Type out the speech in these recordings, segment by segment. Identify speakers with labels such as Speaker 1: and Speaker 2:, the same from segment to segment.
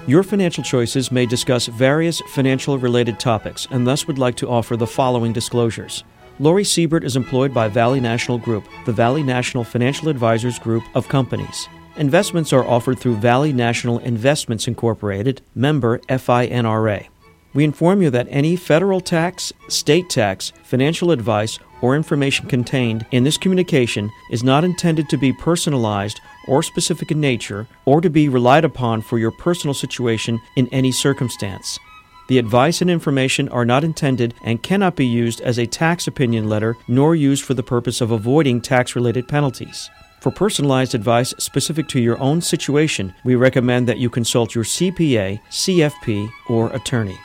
Speaker 1: Your Financial Choices may discuss various financial-related topics and thus would like to offer the following disclosures. Lori Siebert is employed by Valley National Group, the Valley National Financial Advisors Group of companies. Investments are offered through Valley National Investments Incorporated, member FINRA. We inform you that any federal tax, state tax, financial advice, or information contained in this communication is not intended to be personalized or specific in nature or to be relied upon for your personal situation in any circumstance. The advice and information are not intended and cannot be used as a tax opinion letter nor used for the purpose of avoiding tax-related penalties. For personalized advice specific to your own situation, we recommend that you consult your CPA, CFP, or attorney.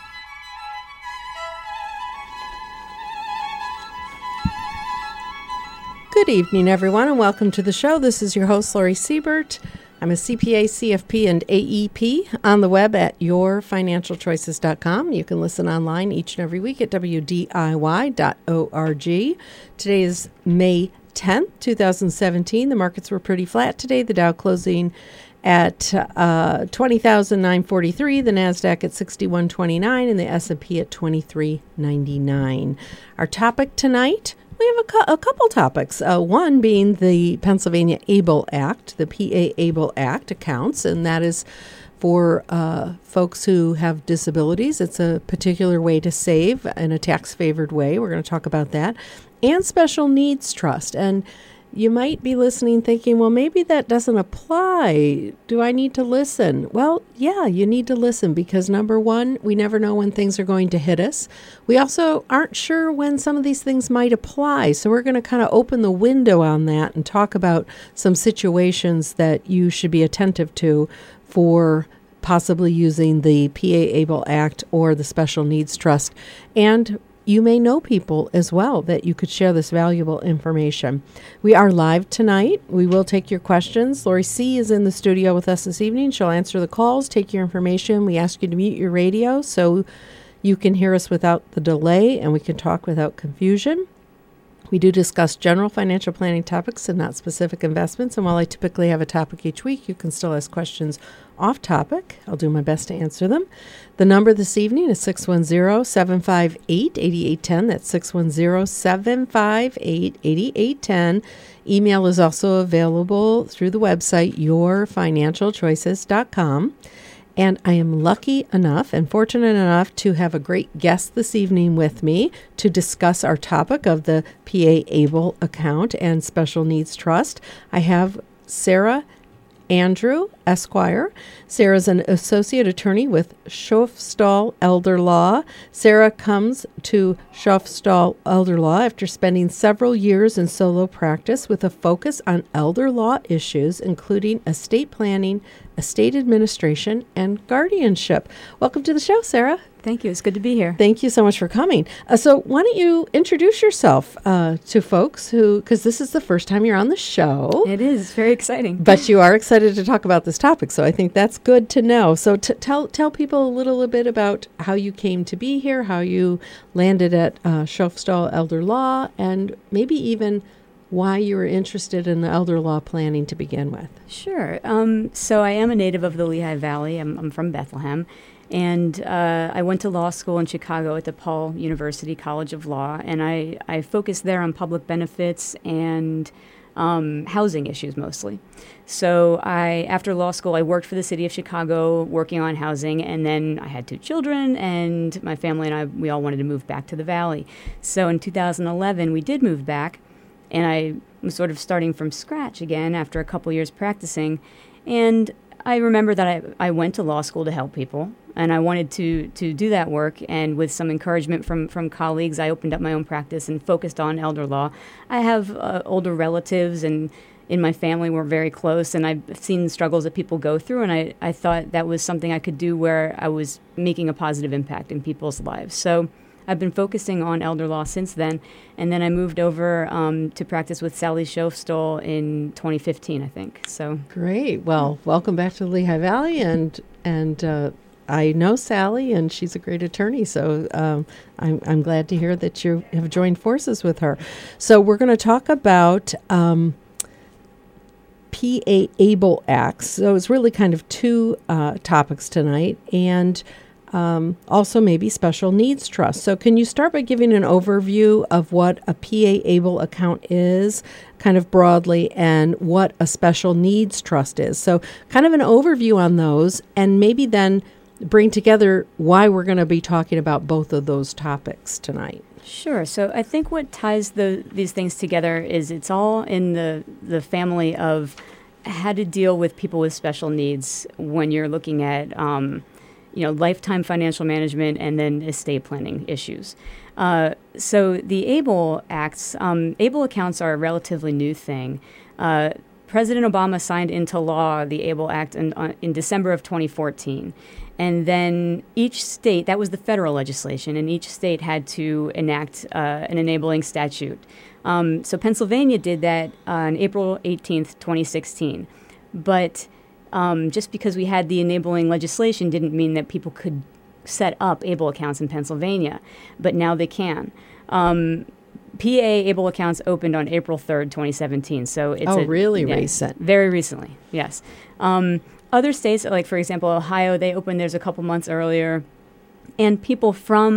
Speaker 2: Good evening, everyone, and welcome to the show. This is your host, Lori Siebert. I'm a CPA, CFP, and AEP on the web at yourfinancialchoices.com. You can listen online each and every week at wdiy.org. Today is May 10th, 2017. The markets were pretty flat today. The Dow closing at 20,943, the NASDAQ at 6129, and the S&P at 2399. Our topic tonight, we have a couple topics, one being the Pennsylvania ABLE Act, the PA ABLE Act accounts, and that is for folks who have disabilities. It's a particular way to save in a tax-favored way. We're going to talk about that. And Special Needs Trust. And you might be listening thinking, well, maybe that doesn't apply. Do I need to listen? Well, yeah, you need to listen because, number one, we never know when things are going to hit us. We also aren't sure when some of these things might apply. So we're going to kind of open the window on that and talk about some situations that you should be attentive to for possibly using the PA ABLE Act or the Special Needs Trust. And you may know people as well that you could share this valuable information. We are live tonight. We will take your questions. Lori C. is in the studio with us this evening. She'll answer the calls, take your information. We ask you to mute your radio so you can hear us without the delay and we can talk without confusion. We do discuss general financial planning topics and not specific investments. And while I typically have a topic each week, you can still ask questions off topic. I'll do my best to answer them. The number this evening is 610-758-8810. That's 610-758-8810. Email is also available through the website, yourfinancialchoices.com. And I am lucky enough and fortunate enough to have a great guest this evening with me to discuss our topic of the PA ABLE account and Special Needs Trust. I have Sarah Andrew, Esquire. Sarah's an associate attorney with Schofstall Elder Law. Sarah comes to Schofstall Elder Law after spending several years in solo practice with a focus on elder law issues, including estate planning, estate administration, and guardianship. Welcome to the show, Sarah.
Speaker 3: Thank you. It's good to be here.
Speaker 2: Thank you so much for coming. So why don't you introduce yourself to folks who, because this is the first time you're on the show.
Speaker 3: It is very exciting.
Speaker 2: But you are excited to talk about this topic, so I think that's good to know. So tell people a little bit about how you came to be here, how you landed at Schofstall Elder Law, and maybe even why you were interested in the elder law planning to begin with.
Speaker 3: Sure. So I am a native of the Lehigh Valley. I'm from Bethlehem. And I went to law school in Chicago at DePaul University College of Law, and I focused there on public benefits and housing issues mostly. So after law school, I worked for the city of Chicago working on housing, and then I had 2 children, and my family and we all wanted to move back to the Valley. So in 2011, we did move back, and I was sort of starting from scratch again after a couple years practicing, and I remember that I went to law school to help people, and I wanted to do that work. And with some encouragement from colleagues, I opened up my own practice and focused on elder law. I have older relatives, and in my family we're very close, and I've seen the struggles that people go through, and I thought that was something I could do where I was making a positive impact in people's lives. So I've been focusing on elder law since then, and then I moved over to practice with Sally Schofstall in 2015, I think. So
Speaker 2: great. Well, welcome back to the Lehigh Valley, and I know Sally, and she's a great attorney. So I'm glad to hear that you have joined forces with her. So we're going to talk about PA ABLE Acts. So it's really kind of two topics tonight, and also maybe special needs trust. So can you start by giving an overview of what a PA ABLE account is, kind of broadly, and what a special needs trust is? So kind of an overview on those, and maybe then bring together why we're going to be talking about both of those topics tonight.
Speaker 3: Sure. So I think what ties these things together is it's all in the family of how to deal with people with special needs when you're looking at lifetime financial management and then estate planning issues. So the ABLE Acts, ABLE accounts are a relatively new thing. President Obama signed into law the ABLE Act in December of 2014. And then each state, that was the federal legislation, and each state had to enact an enabling statute. So Pennsylvania did that on April 18th, 2016. But just because we had the enabling legislation didn't mean that people could set up ABLE accounts in Pennsylvania, but now they can. PA ABLE accounts opened on April 3rd, 2017. So it's
Speaker 2: really recent.
Speaker 3: Very recently, yes. Other states, like for example Ohio, they opened theirs a couple months earlier, and people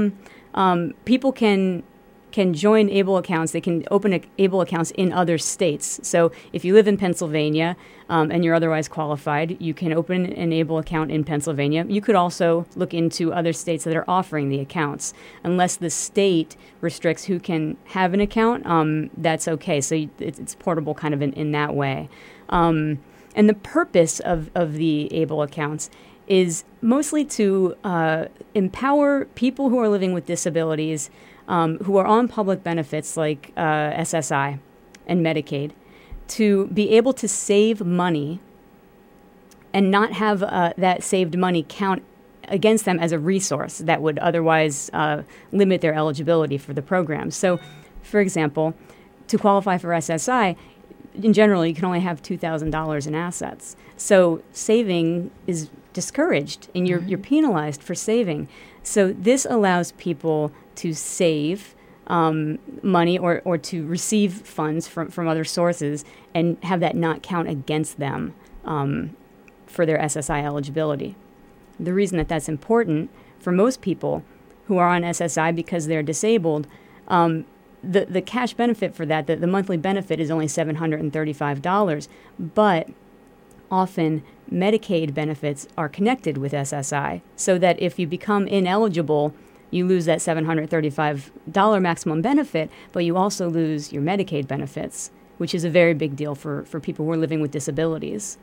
Speaker 3: can join ABLE accounts. They can open ABLE accounts in other states. So if you live in Pennsylvania and you're otherwise qualified, you can open an ABLE account in Pennsylvania. You could also look into other states that are offering the accounts. Unless the state restricts who can have an account, that's okay. So it's portable kind of in that way. And the purpose of the ABLE accounts is mostly to empower people who are living with disabilities who are on public benefits like SSI and Medicaid to be able to save money and not have that saved money count against them as a resource that would otherwise limit their eligibility for the program. So, for example, to qualify for SSI, in general, you can only have $2,000 in assets. So saving is discouraged, and you're penalized for saving. So this allows people to save money or to receive funds from other sources and have that not count against them for their SSI eligibility. The reason that that's important for most people who are on SSI because they're disabled, the cash benefit for that, the monthly benefit is only $735, but often Medicaid benefits are connected with SSI, so that if you become ineligible, you lose that $735 maximum benefit, but you also lose your Medicaid benefits, which is a very big deal for people who are living with disabilities.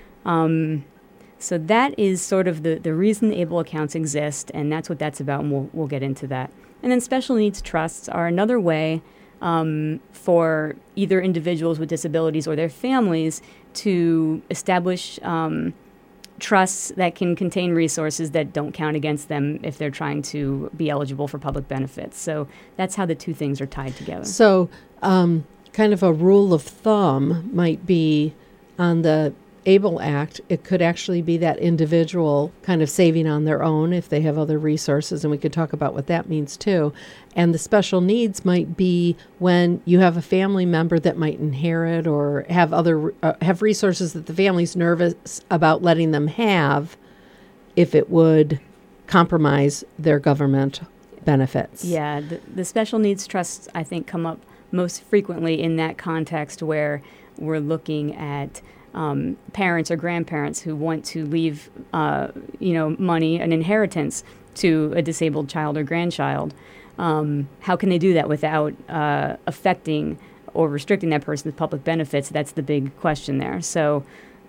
Speaker 3: So that is sort of the reason ABLE accounts exist, and that's what that's about, and we'll get into that. And then special needs trusts are another way for either individuals with disabilities or their families to establish trusts that can contain resources that don't count against them if they're trying to be eligible for public benefits. So that's how the two things are tied together.
Speaker 2: So kind of a rule of thumb might be on the ABLE Act, it could actually be that individual kind of saving on their own if they have other resources, and we could talk about what that means too. And the special needs might be when you have a family member that might inherit or have other have resources that the family's nervous about letting them have if it would compromise their government benefits.
Speaker 3: Yeah, the special needs trusts, I think, come up most frequently in that context where we're looking at parents or grandparents who want to leave, money, an inheritance to a disabled child or grandchild. How can they do that without affecting or restricting that person's public benefits? That's the big question there. So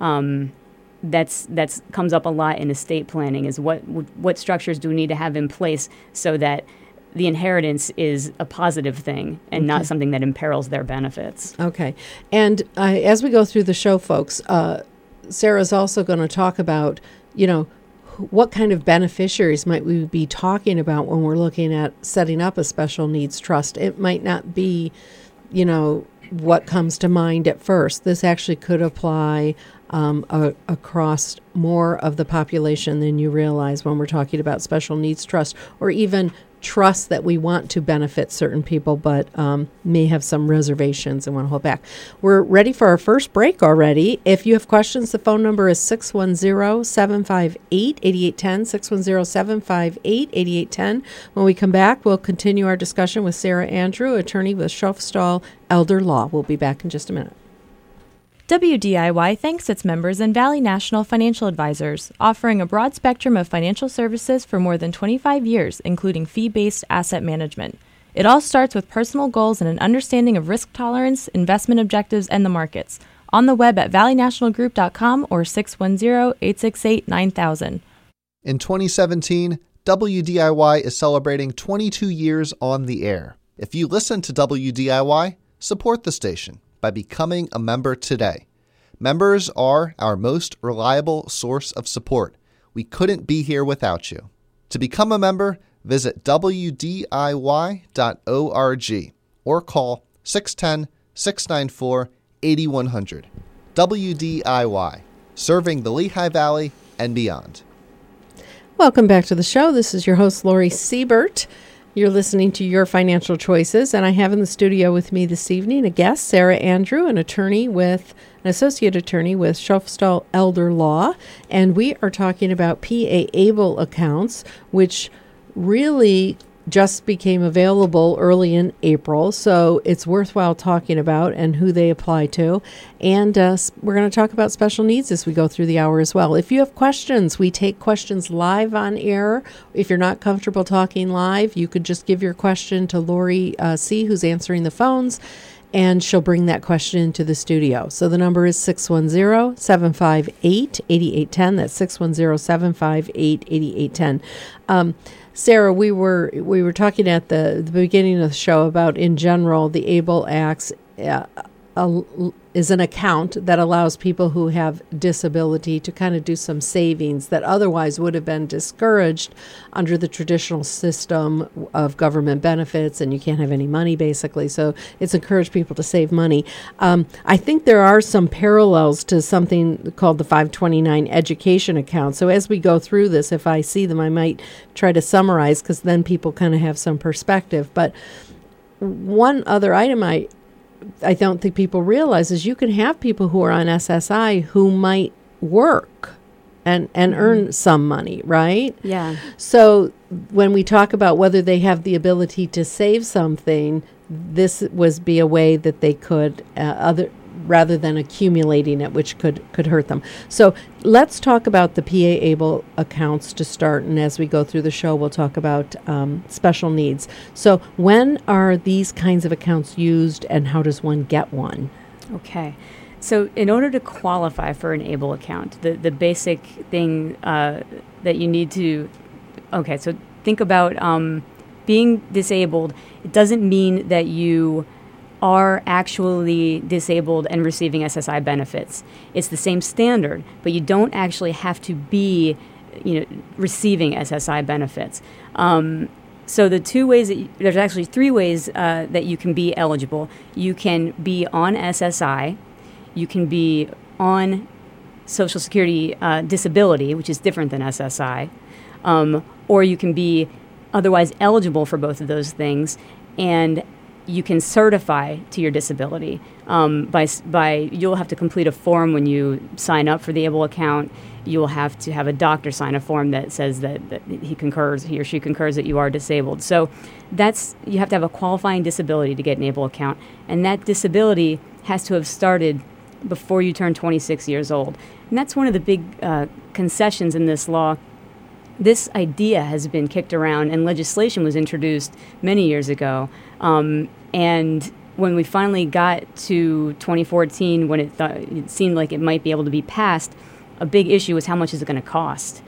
Speaker 3: that's comes up a lot in estate planning is what structures do we need to have in place so that the inheritance is a positive thing and not something that imperils their benefits.
Speaker 2: Okay. And as we go through the show, folks, Sarah's also going to talk about, what kind of beneficiaries might we be talking about when we're looking at setting up a special needs trust. It might not be, what comes to mind at first. This actually could apply across more of the population than you realize when we're talking about special needs trust, or even trust that we want to benefit certain people, but may have some reservations and want to hold back. We're ready for our first break already. If you have questions, the phone number is 610-758-8810, 610-758-8810. When we come back, we'll continue our discussion with Sarah Andrew, attorney with Schofstall Elder Law. We'll be back in just a minute.
Speaker 4: WDIY thanks its members and Valley National Financial Advisors, offering a broad spectrum of financial services for more than 25 years, including fee-based asset management. It all starts with personal goals and an understanding of risk tolerance, investment objectives, and the markets. On the web at valleynationalgroup.com or 610-868-9000.
Speaker 5: In 2017, WDIY is celebrating 22 years on the air. If you listen to WDIY, support the station by becoming a member today. Members are our most reliable source of support. We couldn't be here without you. To become a member, visit WDIY.org or call 610-694-8100. WDIY, serving the Lehigh Valley and beyond.
Speaker 2: Welcome back to the show. This is your host, Lori Siebert. You're listening to Your Financial Choices, and I have in the studio with me this evening a guest, Sarah Andrew, an associate attorney with Schofstall Elder Law, and we are talking about PA-ABLE accounts, which really just became available early in April, so it's worthwhile talking about and who they apply to. And we're going to talk about special needs as we go through the hour as well. If you have questions, we take questions live on air. If you're not comfortable talking live, you could just give your question to Lori C., who's answering the phones, and she'll bring that question into the studio. So the number is 610-758-8810. That's 610-758-8810. Sarah, we were talking at the beginning of the show about, in general, the ABLE Acts is an account that allows people who have disability to kind of do some savings that otherwise would have been discouraged under the traditional system of government benefits, and you can't have any money, basically. So it's encouraged people to save money. I think there are some parallels to something called the 529 education account. So as we go through this, if I see them, I might try to summarize, because then people kind of have some perspective. But one other item I don't think people realize is you can have people who are on SSI who might work and earn some money, right?
Speaker 3: Yeah.
Speaker 2: So when we talk about whether they have the ability to save something, this was be a way that they could rather than accumulating it, which could hurt them. So let's talk about the PA-ABLE accounts to start, and as we go through the show, we'll talk about special needs. So when are these kinds of accounts used, and how does one get one?
Speaker 3: Okay. So in order to qualify for an ABLE account, the basic thing that you need to... Okay, so think about being disabled. It doesn't mean that you are actually disabled and receiving SSI benefits. It's the same standard, but you don't actually have to be, receiving SSI benefits. So the two ways there's actually three ways that you can be eligible. You can be on SSI, you can be on Social Security disability, which is different than SSI, or you can be otherwise eligible for both of those things, and you can certify to your disability by you'll have to complete a form when you sign up for the ABLE account. You'll have to have a doctor sign a form that says that he or she concurs that you are disabled. So you have to have a qualifying disability to get an ABLE account, and that disability has to have started before you turn 26 years old. And that's one of the big concessions in this law. This idea has been kicked around, and legislation was introduced many years ago. And when we finally got to 2014, when it seemed like it might be able to be passed, a big issue was how much is it going to cost.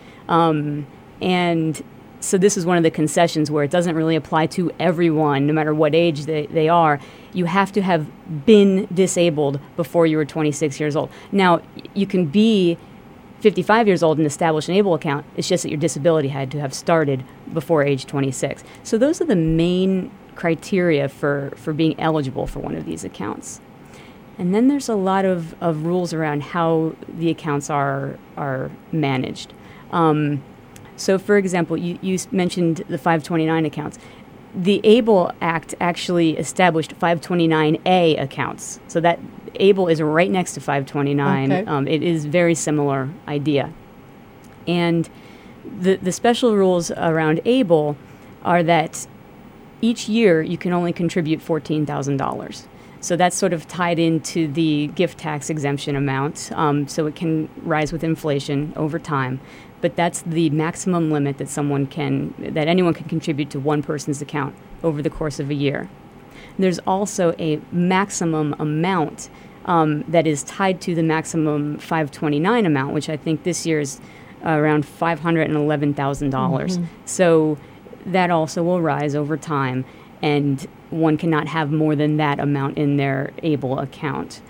Speaker 3: And so this is one of the concessions where it doesn't really apply to everyone, no matter what age they are. You have to have been disabled before you were 26 years old. Now, you can be 55 years old and establish an ABLE account. It's just that your disability had to have started before age 26. So those are the main criteria for being eligible for one of these accounts. And then there's a lot of rules around how the accounts are managed. So, for example, you mentioned the 529 accounts. The ABLE Act actually established 529A accounts. So that ABLE is right next to 529.
Speaker 2: Okay.
Speaker 3: It is very similar idea. And the special rules around ABLE are that each year you can only contribute $14,000. So that's sort of tied into the gift tax exemption amount, so it can rise with inflation over time. But that's the maximum limit that anyone can contribute to one person's account over the course of a year. There's also a maximum amount that is tied to the maximum 529 amount, which I think this year is around $511,000. So that also will rise over time, and one cannot have more than that amount in their ABLE account.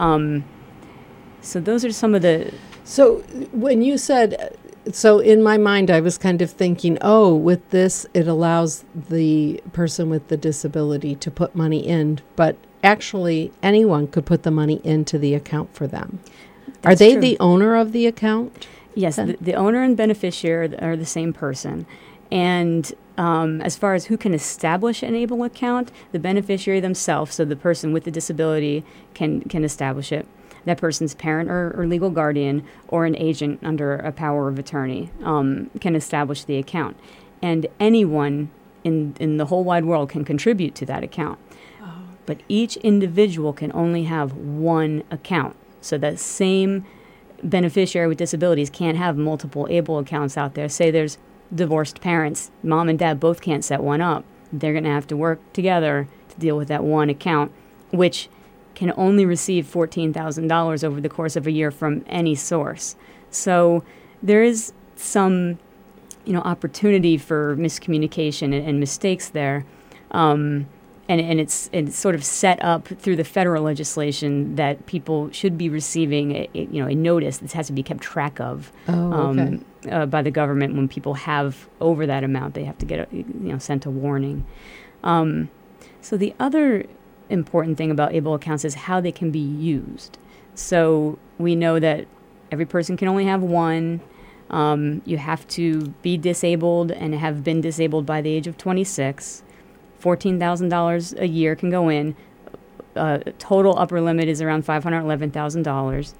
Speaker 3: So those are some of the...
Speaker 2: So when you said... So in my mind, I was kind of thinking, with this, it allows the person with the disability to put money in, but actually anyone could put the money into the account for them. Are they
Speaker 3: true.
Speaker 2: The owner of the account?
Speaker 3: Yes, the owner and beneficiary are the same person. And as far as who can establish an ABLE account, the beneficiary themselves, so the person with the disability can establish it. That person's parent or legal guardian or an agent under a power of attorney can establish the account. And anyone in the whole wide world can contribute to that account. But each individual can only have one account. So that same beneficiary with disabilities can't have multiple ABLE accounts out there. Say there's divorced parents, mom and dad both can't set one up. They're going to have to work together to deal with that one account, which can only receive $14,000 over the course of a year from any source. So there is some, opportunity for miscommunication and mistakes there. And it's sort of set up through the federal legislation that people should be receiving a notice that has to be kept track of by the government. When people have over that amount, they have to get sent a warning. So the other important thing about ABLE accounts is how they can be used. So we know that every person can only have one. You have to be disabled and have been disabled by the age of 26. $14,000 a year can go in. Total upper limit is around $511,000.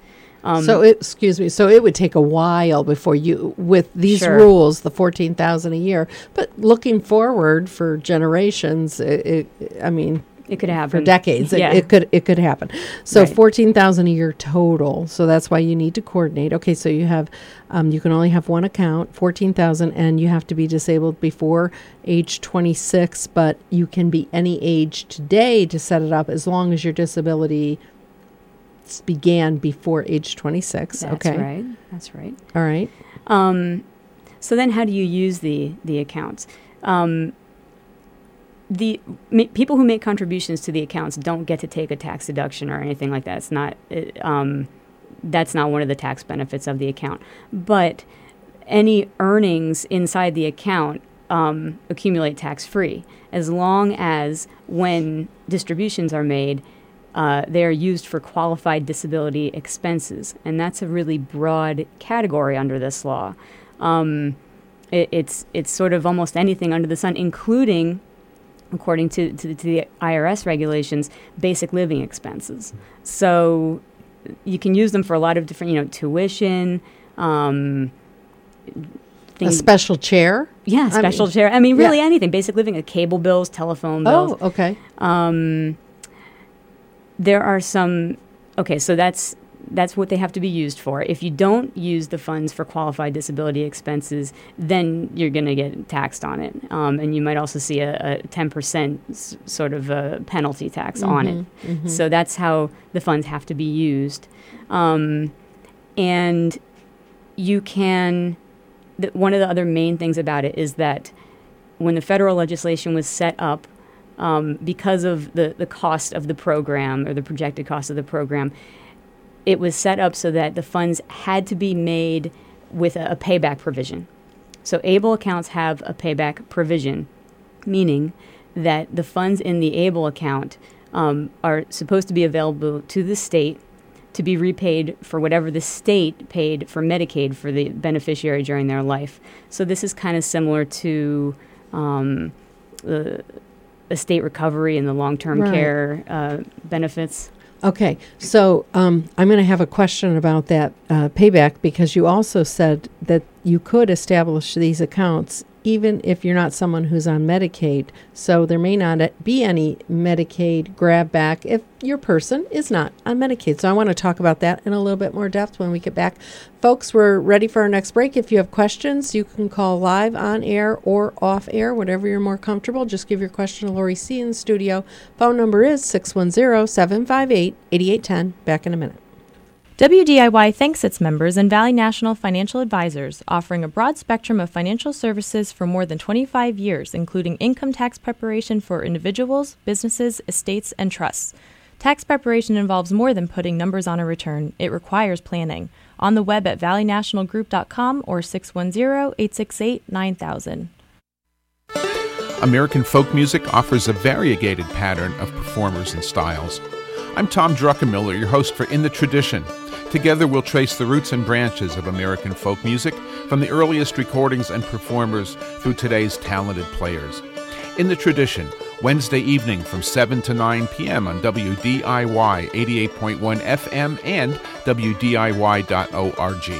Speaker 2: So it would take a while before you, with these
Speaker 3: Sure.
Speaker 2: rules, the $14,000 a year. But looking forward for generations, it
Speaker 3: It could happen
Speaker 2: for decades.
Speaker 3: Yeah.
Speaker 2: It could happen. So
Speaker 3: Right.
Speaker 2: $14,000 a year total. So that's why you need to coordinate. Okay, so you have you can only have one account, $14,000, and you have to be disabled before age 26. But you can be any age today to set it up as long as your disability began before age 26.
Speaker 3: That's
Speaker 2: okay,
Speaker 3: right. That's right.
Speaker 2: all right.
Speaker 3: So then how do you use the accounts? People who make contributions to the accounts don't get to take a tax deduction or anything like that. It's not. That's not one of the tax benefits of the account. But any earnings inside the account accumulate tax-free, as long as when distributions are made, they are used for qualified disability expenses, and that's a really broad category under this law. It's sort of almost anything under the sun, including, according to the IRS regulations, basic living expenses. So you can use them for a lot of different, tuition,
Speaker 2: A special chair?
Speaker 3: Yeah, special chair. I mean, really
Speaker 2: yeah.
Speaker 3: anything. Basic living, cable bills, telephone bills.
Speaker 2: Oh, okay.
Speaker 3: There are some. Okay, so that's what they have to be used for. If you don't use the funds for qualified disability expenses, then you're going to get taxed on it, and you might also see a 10% sort of a penalty tax on it.
Speaker 2: Mm-hmm.
Speaker 3: So that's how the funds have to be used, and you can. One of the other main things about it is that when the federal legislation was set up, because of the cost of the program or the projected cost of the program, it was set up so that the funds had to be made with a payback provision. So ABLE accounts have a payback provision, meaning that the funds in the ABLE account are supposed to be available to the state to be repaid for whatever the state paid for Medicaid for the beneficiary during their life. So this is kind of similar to the estate recovery and the long-term care benefits.
Speaker 2: Okay, so I'm going to have a question about that payback, because you also said that you could establish these accounts even if you're not someone who's on Medicaid. So there may not be any Medicaid grab back if your person is not on Medicaid. So I want to talk about that in a little bit more depth when we get back. Folks, we're ready for our next break. If you have questions, you can call live on air or off air, whatever you're more comfortable. Just give your question to Lori C. in the studio. Phone number is 610-758-8810. Back in a minute.
Speaker 4: WDIY thanks its members and Valley National Financial Advisors, offering a broad spectrum of financial services for more than 25 years, including income tax preparation for individuals, businesses, estates, and trusts. Tax preparation involves more than putting numbers on a return. It requires planning. On the web at valleynationalgroup.com or 610-868-9000.
Speaker 6: American folk music offers a variegated pattern of performers and styles. I'm Tom Druckenmiller, your host for In the Tradition. Together we'll trace the roots and branches of American folk music from the earliest recordings and performers through today's talented players. In the Tradition, Wednesday evening from 7 to 9 p.m. on WDIY 88.1 FM and WDIY.org.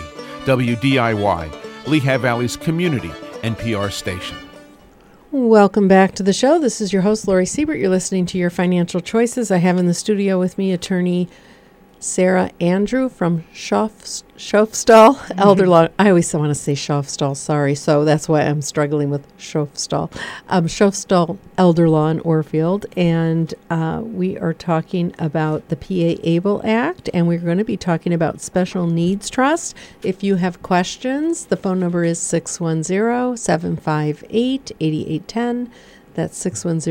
Speaker 6: WDIY, Lehigh Valley's community NPR station.
Speaker 2: Welcome back to the show. This is your host, Lori Siebert. You're listening to Your Financial Choices. I have in the studio with me attorney Sarah Andrew from Schofstall Elder Law. I always want to say Schofstall, sorry. So that's why I'm struggling with Schofstall. Schofstall Elder Law in Orfield. And we are talking about the PA ABLE Act, and we're going to be talking about Special Needs Trust. If you have questions, the phone number is 610-758-8810. That's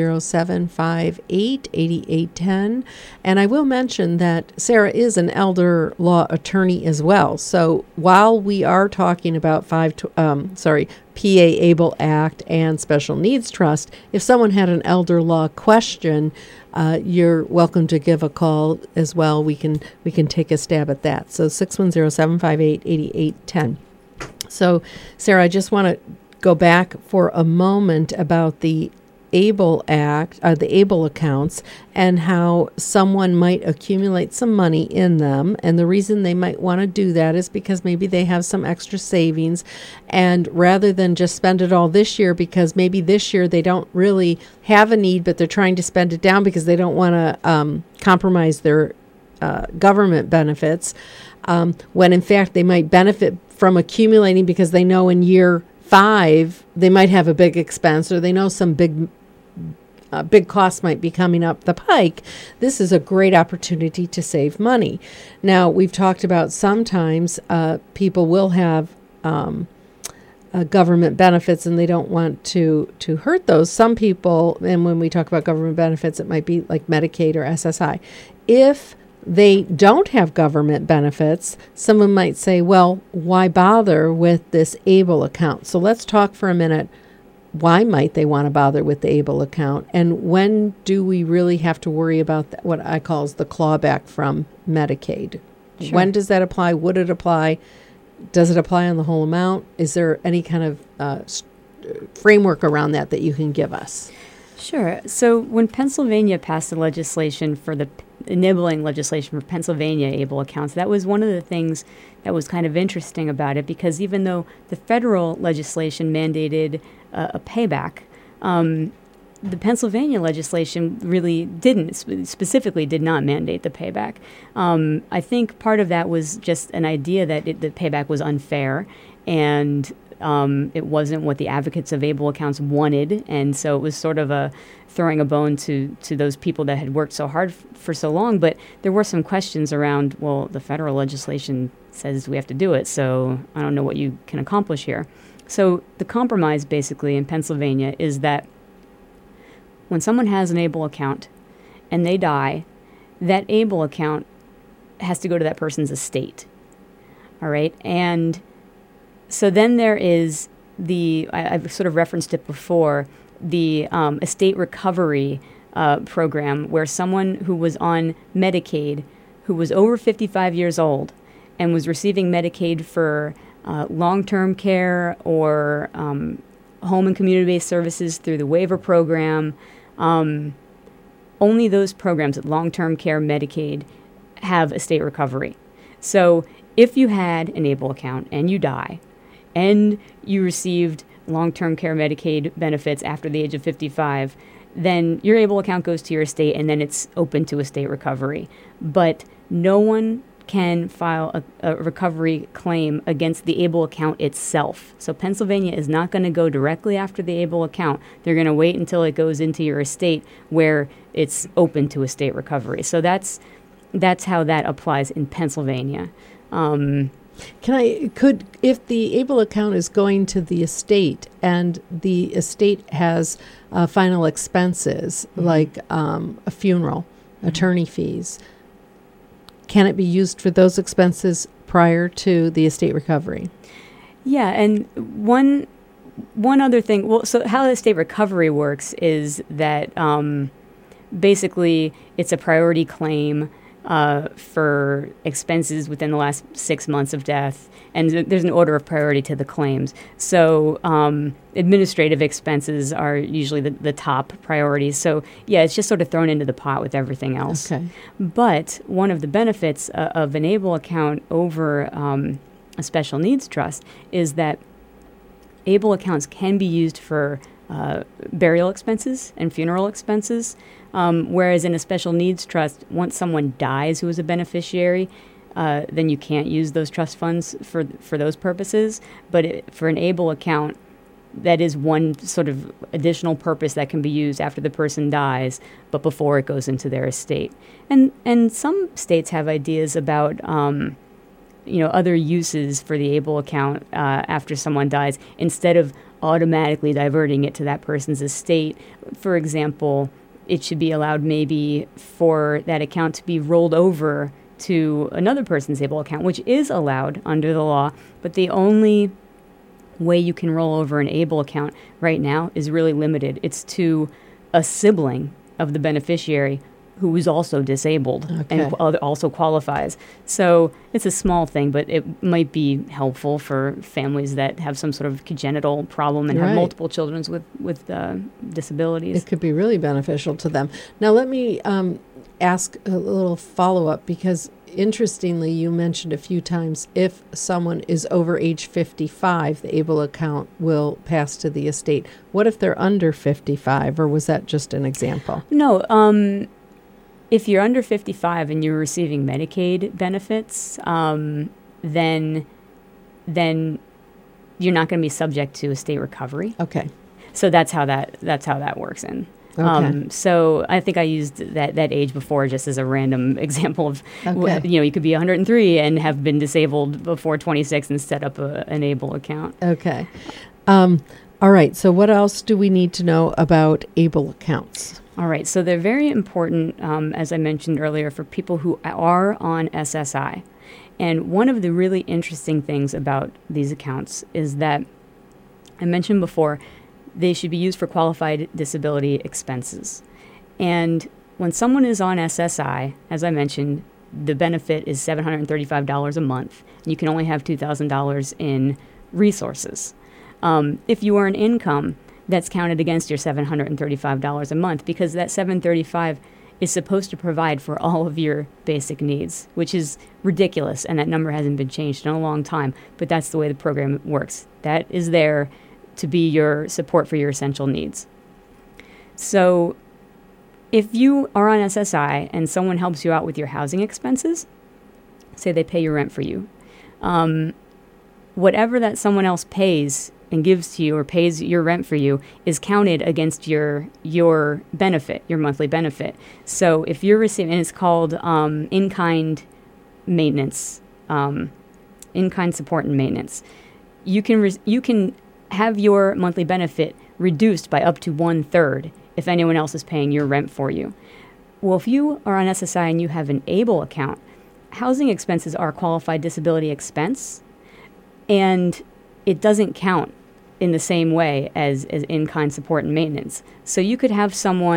Speaker 2: 610-758-8810. And I will mention that Sarah is an elder law attorney as well. So while we are talking about PA ABLE Act and Special Needs Trust, if someone had an elder law question, you're welcome to give a call as well. We can take a stab at that. So 610-758-8810. So Sarah, I just want to go back for a moment about the ABLE Act, the ABLE accounts, and how someone might accumulate some money in them. And the reason they might want to do that is because maybe they have some extra savings, and rather than just spend it all this year, because maybe this year they don't really have a need, but they're trying to spend it down because they don't want to compromise their government benefits, when in fact they might benefit from accumulating because they know in year 5 they might have a big expense, or they know some big costs might be coming up the pike. This is a great opportunity to save money. Now, we've talked about sometimes people will have government benefits and they don't want to hurt those. Some people, and when we talk about government benefits, it might be like Medicaid or SSI. If they don't have government benefits, someone might say, well, why bother with this ABLE account? So let's talk for a minute. Why might they want to bother with the ABLE account? And when do we really have to worry about what I call the clawback from Medicaid? Sure. When does that apply? Would it apply? Does it apply on the whole amount? Is there any kind of framework around that you can give us?
Speaker 3: Sure. So when Pennsylvania passed the legislation for the enabling legislation for Pennsylvania ABLE accounts, that was one of the things that was kind of interesting about it, because even though the federal legislation mandated a payback, the Pennsylvania legislation really specifically did not mandate the payback. I think part of that was just an idea that the payback was unfair, and it wasn't what the advocates of ABLE accounts wanted, and so it was sort of throwing a bone to those people that had worked so hard for so long. But there were some questions around, well, the federal legislation says we have to do it, so I don't know what you can accomplish here. So the compromise basically in Pennsylvania is that when someone has an ABLE account and they die, that ABLE account has to go to that person's estate. All right? And so then there is I've sort of referenced it before, the estate recovery program where someone who was on Medicaid, who was over 55 years old and was receiving Medicaid for long-term care or home and community-based services through the waiver program, only those programs, long-term care, Medicaid, have estate recovery. So if you had an ABLE account and you die and you received long-term care Medicaid benefits after the age of 55, then your ABLE account goes to your estate and then it's open to estate recovery. But no one can file a recovery claim against the ABLE account itself. So Pennsylvania is not going to go directly after the ABLE account. They're going to wait until it goes into your estate where it's open to estate recovery. So that's how that applies in Pennsylvania.
Speaker 2: If the ABLE account is going to the estate and the estate has final expenses like a funeral, attorney fees, can it be used for those expenses prior to the estate recovery?
Speaker 3: Yeah, and one other thing. Well, so how the estate recovery works is that basically it's a priority claim for expenses within the last 6 months of death, and there's an order of priority to the claims. So administrative expenses are usually the top priorities. So yeah, it's just sort of thrown into the pot with everything else.
Speaker 2: Okay.
Speaker 3: But one of the benefits of an ABLE account over a special needs trust is that ABLE accounts can be used for burial expenses and funeral expenses, whereas in a special needs trust, once someone dies who is a beneficiary, then you can't use those trust funds for those purposes. But for an ABLE account, that is one sort of additional purpose that can be used after the person dies, but before it goes into their estate. And some states have ideas about other uses for the ABLE account after someone dies, instead of automatically diverting it to that person's estate. For example, it should be allowed maybe for that account to be rolled over to another person's ABLE account, which is allowed under the law, but the only way you can roll over an ABLE account right now is really limited. It's to a sibling of the beneficiary who is also disabled and also qualifies. So it's a small thing, but it might be helpful for families that have some sort of congenital problem and have multiple children with disabilities.
Speaker 2: It could be really beneficial to them. Now let me ask a little follow-up, because interestingly, you mentioned a few times if someone is over age 55, the ABLE account will pass to the estate. What if they're under 55, or was that just an example?
Speaker 3: No, if you're under 55 and you're receiving Medicaid benefits, then you're not going to be subject to estate recovery. Okay. So that's how that works in. Okay. So I think I used that age before just as a random example of, you could be 103 and have been disabled before 26 and set up an ABLE account.
Speaker 2: Okay. All right. So what else do we need to know about ABLE accounts?
Speaker 3: All right. So they're very important, as I mentioned earlier, for people who are on SSI. And one of the really interesting things about these accounts is that I mentioned before, they should be used for qualified disability expenses. And when someone is on SSI, as I mentioned, the benefit is $735 a month. And you can only have $2,000 in resources. If you earn income, that's counted against your $735 a month, because that $735 is supposed to provide for all of your basic needs, which is ridiculous, and that number hasn't been changed in a long time, but that's the way the program works. That is there to be your support for your essential needs. So if you are on SSI and someone helps you out with your housing expenses, say they pay your rent for you, whatever that someone else pays and gives to you or pays your rent for you is counted against your benefit, your monthly benefit. So if you're receiving, and it's called in-kind maintenance, in-kind support and maintenance, you can have your monthly benefit reduced by up to 1/3 if anyone else is paying your rent for you. Well, if you are on SSI and you have an ABLE account, housing expenses are a qualified disability expense, and it doesn't count in the same way as in-kind support and maintenance. So you could have someone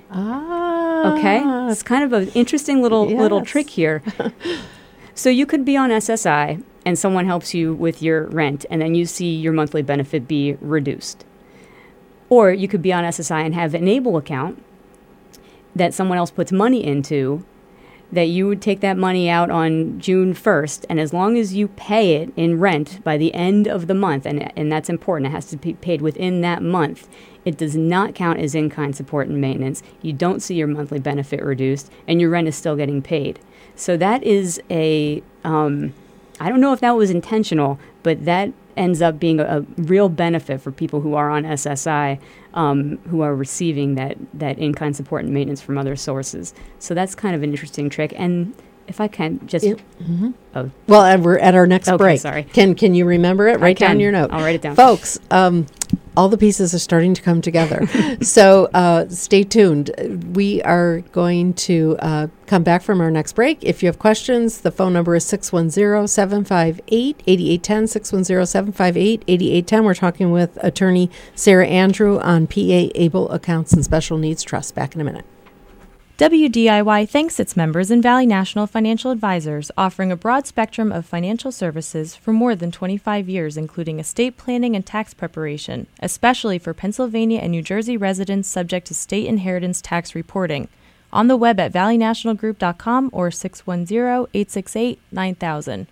Speaker 3: Okay, it's kind of an interesting little trick here. So you could be on SSI and someone helps you with your rent, and then you see your monthly benefit be reduced. Or you could be on SSI and have an ABLE account that someone else puts money into, that you would take that money out on June 1st, and as long as you pay it in rent by the end of the month, and that's important, it has to be paid within that month, it does not count as in-kind support and maintenance. You don't see your monthly benefit reduced, and your rent is still getting paid. So that is I don't know if that was intentional, but that ends up being a real benefit for people who are on SSI, who are receiving that in-kind support and maintenance from other sources. So that's kind of an interesting trick. And if I can just...
Speaker 2: Well, we're at our next break.
Speaker 3: Sorry.
Speaker 2: Can you remember it? Write down your note.
Speaker 3: I'll write it down.
Speaker 2: Folks, all the pieces are starting to come together. So stay tuned. We are going to come back from our next break. If you have questions, the phone number is 610-758-8810, 610-758-8810. We're talking with attorney Sarah Andrew on PA ABLE Accounts and Special Needs Trust. Back in a minute.
Speaker 4: WDIY thanks its members and Valley National Financial Advisors, offering a broad spectrum of financial services for more than 25 years, including estate planning and tax preparation, especially for Pennsylvania and New Jersey residents subject to state inheritance tax reporting. On the web at valleynationalgroup.com or 610-868-9000.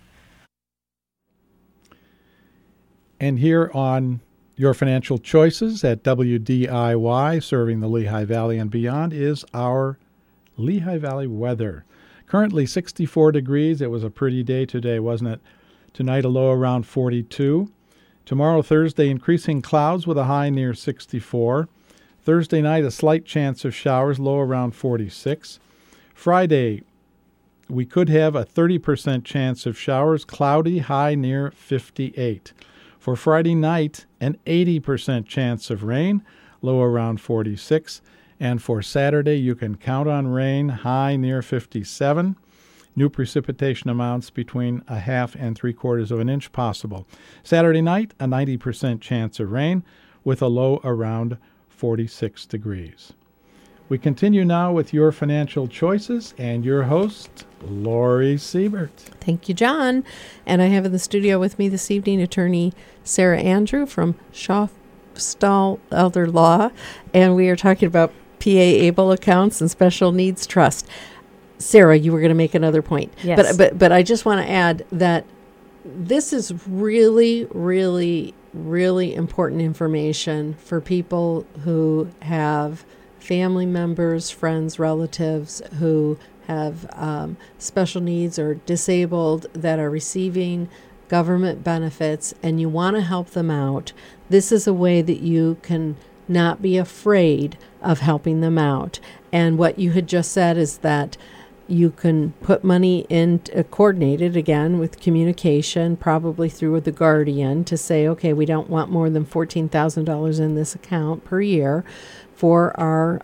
Speaker 7: And here on Your Financial Choices at WDIY, serving the Lehigh Valley and beyond, is our Lehigh Valley weather. Currently 64 degrees. It was a pretty day today, wasn't it? Tonight a low around 42. Tomorrow, Thursday, increasing clouds with a high near 64. Thursday night, a slight chance of showers, low around 46. Friday, we could have a 30% chance of showers, cloudy, high near 58. For Friday night, an 80% chance of rain, low around 46. And for Saturday, you can count on rain, high near 57. New precipitation amounts between 1/2 and 3/4 of an inch possible. Saturday night, a 90% chance of rain with a low around 46 degrees. We continue now with Your Financial Choices and your host, Lori Siebert.
Speaker 2: Thank you, John. And I have in the studio with me this evening attorney Sarah Andrew from Schaufstahl Elder Law, and we are talking about PA ABLE Accounts and Special Needs Trust. Sarah, you were going to make another point.
Speaker 3: Yes.
Speaker 2: But I just want to add that this is really, really, really important information for people who have family members, friends, relatives who have special needs or disabled that are receiving government benefits, and you want to help them out. This is a way that you can not be afraid of helping them out. And what you had just said is that you can put money in, coordinated again with communication, probably through the guardian, to say, okay, we don't want more than $14,000 in this account per year for our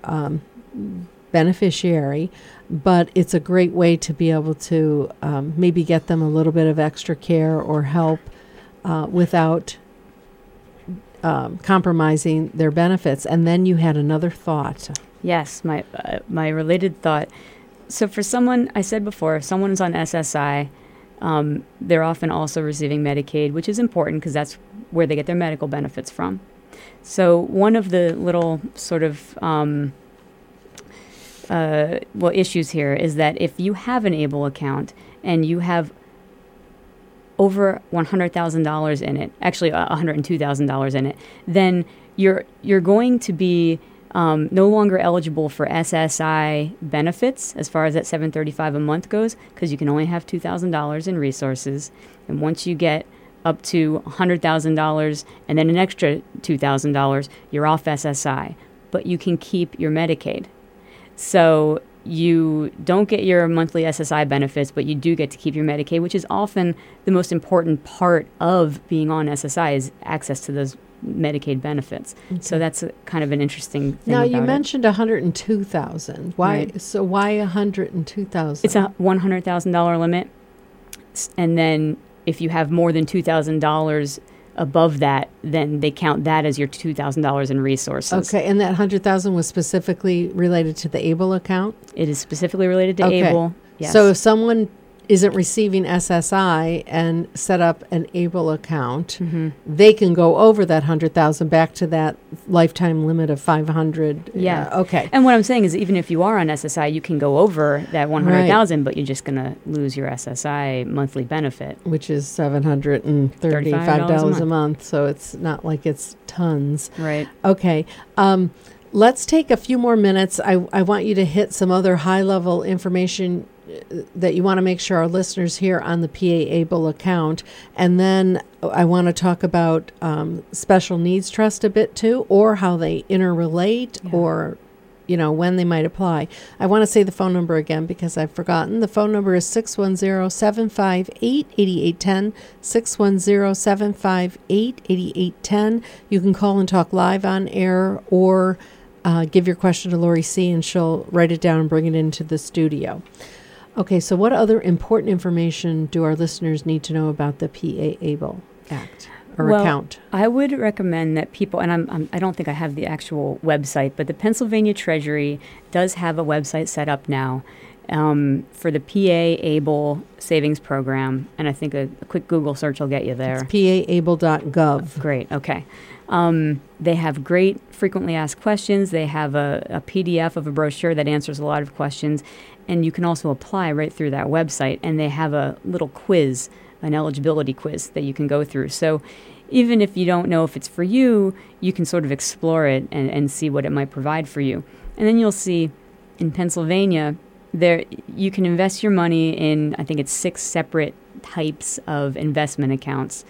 Speaker 2: beneficiary. But it's a great way to be able to maybe get them a little bit of extra care or help without compromising their benefits. And then you had another thought.
Speaker 3: Yes, my related thought. So for someone, I said before, if someone is on SSI, they're often also receiving Medicaid, which is important because that's where they get their medical benefits from. So one of the little sort of issues here is that if you have an ABLE account and you have over $100,000 in it, actually $102,000 in it, then you're going to be no longer eligible for SSI benefits as far as that $735 a month goes, because you can only have $2,000 in resources. And once you get up to $100,000 and then an extra $2,000, you're off SSI. But you can keep your Medicaid. So you don't get your monthly SSI benefits, but you do get to keep your Medicaid, which is often the most important part of being on SSI is access to those Medicaid benefits. Okay. So that's kind of an interesting thing.
Speaker 2: Now, you mentioned $102,000. Why? Right. So why $102,000?
Speaker 3: It's a $100,000 limit, and then if you have more than $2,000 above that, then they count that as your $2,000 in resources.
Speaker 2: Okay, and that $100,000 was specifically related to the ABLE account?
Speaker 3: It is specifically related to ABLE. Yes.
Speaker 2: So if someone isn't receiving SSI and set up an ABLE account, they can go over that $100,000 back to that lifetime limit of $500.
Speaker 3: Yeah.
Speaker 2: Okay.
Speaker 3: And what I'm saying is, even if you are on SSI, you can go over that $100,000, but you're just going to lose your SSI monthly benefit,
Speaker 2: which is $735 a month. So it's not like it's tons.
Speaker 3: Right.
Speaker 2: Okay. Let's take a few more minutes. I want you to hit some other high-level information that you want to make sure our listeners hear on the PA ABLE account. And then I want to talk about special needs trust a bit too, or how they interrelate, or, when they might apply. I want to say the phone number again because I've forgotten. The phone number is 610-758-8810, 610-758-8810. You can call and talk live on air, or give your question to Lori C., and she'll write it down and bring it into the studio. Okay, so what other important information do our listeners need to know about the PA ABLE Act or account?
Speaker 3: I would recommend that people, and I don't think I have the actual website, but the Pennsylvania Treasury does have a website set up now for the PA ABLE Savings Program, and I think a quick Google search will get you there.
Speaker 2: It's paable.gov.
Speaker 3: Great, okay. They have great frequently asked questions. They have a PDF of a brochure that answers a lot of questions. And you can also apply right through that website. And they have a little quiz, an eligibility quiz that you can go through. So even if you don't know if it's for you, you can sort of explore it and see what it might provide for you. And then you'll see in Pennsylvania, there you can invest your money in, I think it's 6 separate types of investment accounts.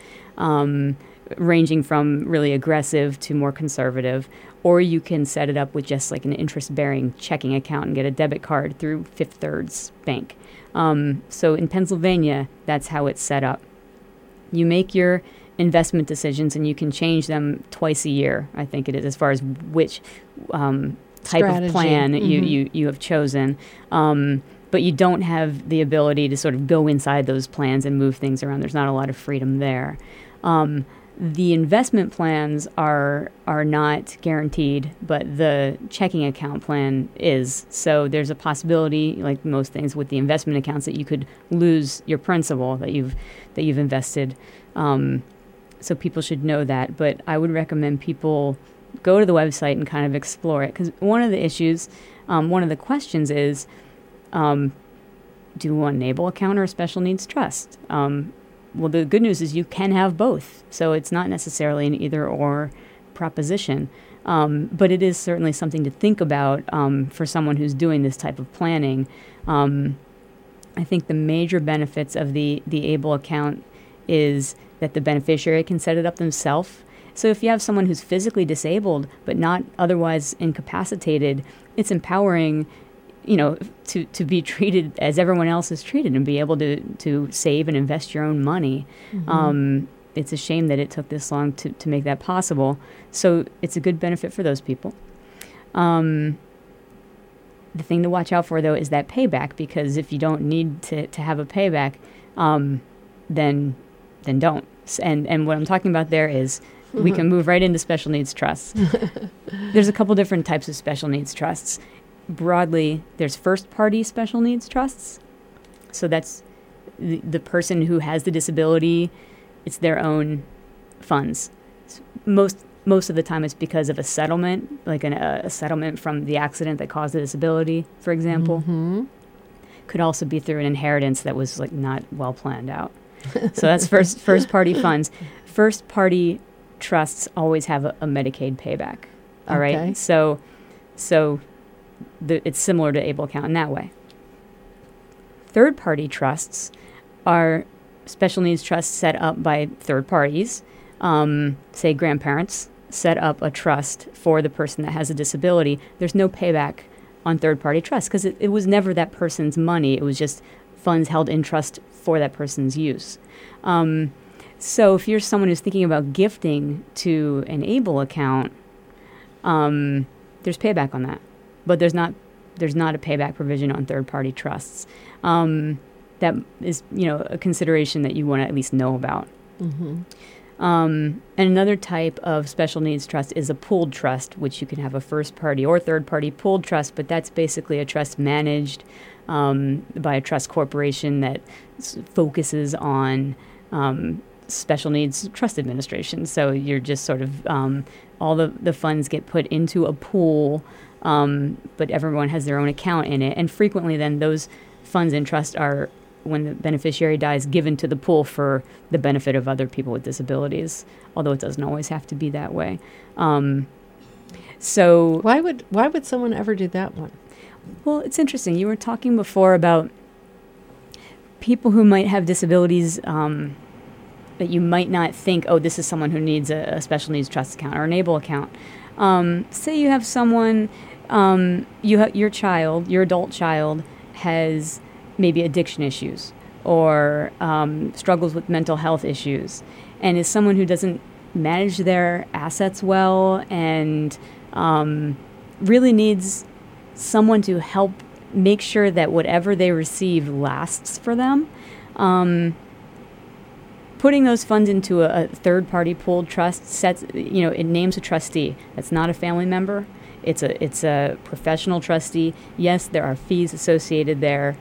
Speaker 3: Ranging from really aggressive to more conservative, or you can set it up with just like an interest-bearing checking account and get a debit card through Fifth Third's bank. So in Pennsylvania, that's how it's set up. You make your investment decisions, and you can change them twice a year, I think it is, as far as which type strategy of plan you have chosen. But you don't have the ability to sort of go inside those plans and move things around. There's not a lot of freedom there. The investment plans are not guaranteed, but the checking account plan is. So there's a possibility, like most things with the investment accounts, that you could lose your principal that you've invested. So people should know that. But I would recommend people go to the website and kind of explore it, because one of the issues, one of the questions is, do you want an ABLE account or a special needs trust? Well, the good news is you can have both, so it's not necessarily an either-or proposition. But it is certainly something to think about for someone who's doing this type of planning. I think the major benefits of the ABLE account is that the beneficiary can set it up themselves. So if you have someone who's physically disabled but not otherwise incapacitated, it's empowering, to be treated as everyone else is treated and be able to save and invest your own money. It's a shame that it took this long to make that possible. So it's a good benefit for those people. The thing to watch out for, though, is that payback, because if you don't need to have a payback, then don't. And what I'm talking about there is we can move right into special needs trusts. There's a couple different types of special needs trusts. Broadly, there's first-party special needs trusts. So that's the person who has the disability. It's their own funds. Most of the time, it's because of a settlement, like a settlement from the accident that caused the disability, for example. Could also be through an inheritance that was like not well planned out. So that's first-party funds. First-party trusts always have a Medicaid payback. All right. So it's similar to ABLE account in that way. Third-party trusts are special needs trusts set up by third parties. Say grandparents set up a trust for the person that has a disability. There's no payback on third-party trusts because it was never that person's money. It was just funds held in trust for that person's use. So if you're someone who's thinking about gifting to an ABLE account, there's payback on that. But there's not a payback provision on third-party trusts. That is, a consideration that you want to at least know about. And another type of special needs trust is a pooled trust, which you can have a first party or third party pooled trust, but that's basically a trust managed by a trust corporation that focuses on special needs trust administration. So you're just sort of, all the funds get put into a pool, but everyone has their own account in it. And frequently then those funds in trust are, when the beneficiary dies, given to the pool for the benefit of other people with disabilities, although it doesn't always have to be that way. So
Speaker 2: why would someone ever do that one?
Speaker 3: Well, it's interesting. You were talking before about people who might have disabilities that you might not think, oh, this is someone who needs a special needs trust account or an ABLE account. Say you have someone, your adult child has maybe addiction issues or struggles with mental health issues, and is someone who doesn't manage their assets well and really needs someone to help make sure that whatever they receive lasts for them. Putting those funds into a third-party pooled trust it names a trustee. That's not a family member. It's a professional trustee. Yes, there are fees associated there.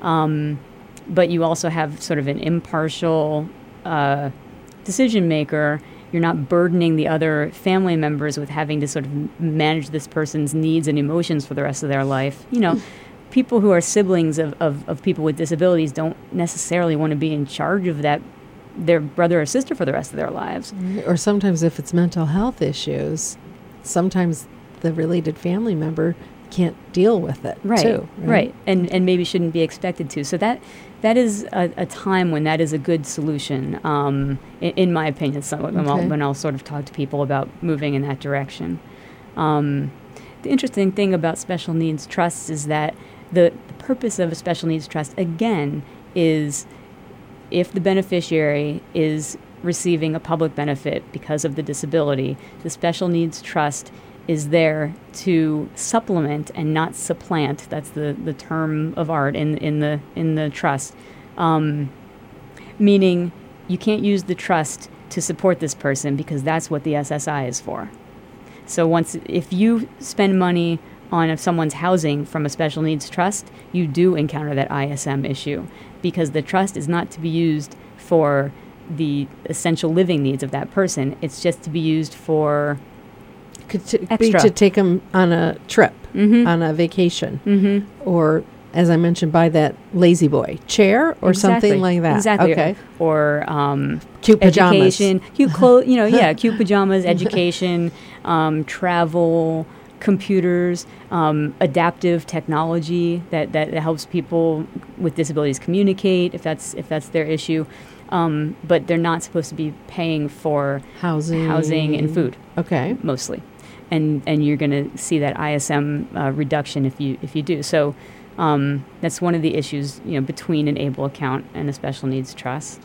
Speaker 3: But you also have sort of an impartial decision maker. You're not burdening the other family members with having to sort of manage this person's needs and emotions for the rest of their life. People who are siblings of people with disabilities don't necessarily want to be in charge of their brother or sister for the rest of their lives.
Speaker 2: Or sometimes if it's mental health issues, sometimes the related family member can't deal with it too.
Speaker 3: Right. And maybe shouldn't be expected to. So that is a time when that is a good solution, in my opinion, when I'll sort of talk to people about moving in that direction. The interesting thing about special needs trusts is that the purpose of a special needs trust, again, is if the beneficiary is receiving a public benefit because of the disability, the special needs trust is there to supplement and not supplant. That's the term of art in the trust. Meaning you can't use the trust to support this person because that's what the SSI is for. So if you spend money on someone's housing from a special needs trust, you do encounter that ISM issue because the trust is not to be used for the essential living needs of that person. It's just to be used for
Speaker 2: to take them on a trip, on a vacation, or, as I mentioned, buy that lazy boy chair or something like that.
Speaker 3: Exactly.
Speaker 2: Okay.
Speaker 3: Or
Speaker 2: cute pajamas.
Speaker 3: Education, cute cute pajamas, education, travel, computers, adaptive technology that helps people with disabilities communicate if that's their issue. But they're not supposed to be paying for housing and food.
Speaker 2: Okay.
Speaker 3: Mostly. And you're going to see that ISM reduction if you do. So that's one of the issues between an ABLE account and a special needs trust.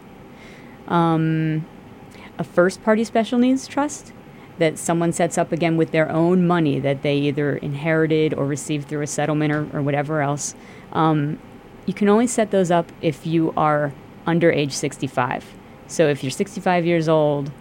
Speaker 3: A first party special needs trust that someone sets up again with their own money that they either inherited or received through a settlement or whatever else. You can only set those up if you are under age 65. So if you're 65 years old,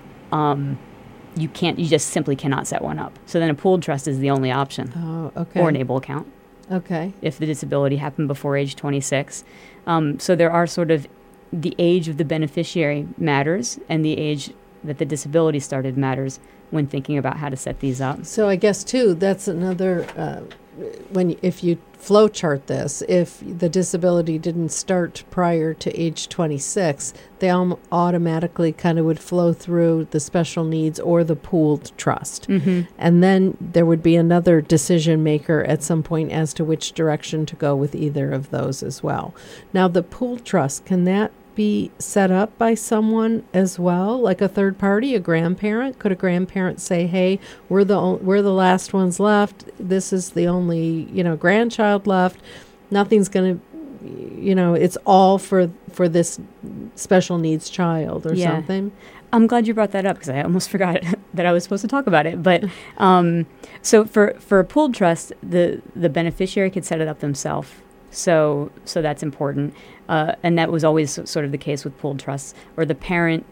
Speaker 3: you just simply cannot set one up. So then a pooled trust is the only option.
Speaker 2: Oh, okay.
Speaker 3: Or an ABLE account.
Speaker 2: Okay.
Speaker 3: If the disability happened before age 26. So there are sort of the age of the beneficiary matters and the age that the disability started matters when thinking about how to set these up.
Speaker 2: So I guess too, that's another, if you flow chart this, if the disability didn't start prior to age 26, they automatically kind of would flow through the special needs or the pooled trust. And then there would be another decision maker at some point as to which direction to go with either of those as well. Now the pooled trust, can that be set up by someone as well, like a third party, a grandparent? Could a grandparent say, "Hey, we're the last ones left. This is the only grandchild left. Nothing's going to, it's all for this special needs child or something."
Speaker 3: I'm glad you brought that up because I almost forgot that I was supposed to talk about it. But so for a pooled trust, the beneficiary could set it up themselves. So that's important. And that was always sort of the case with pooled trusts, or the parent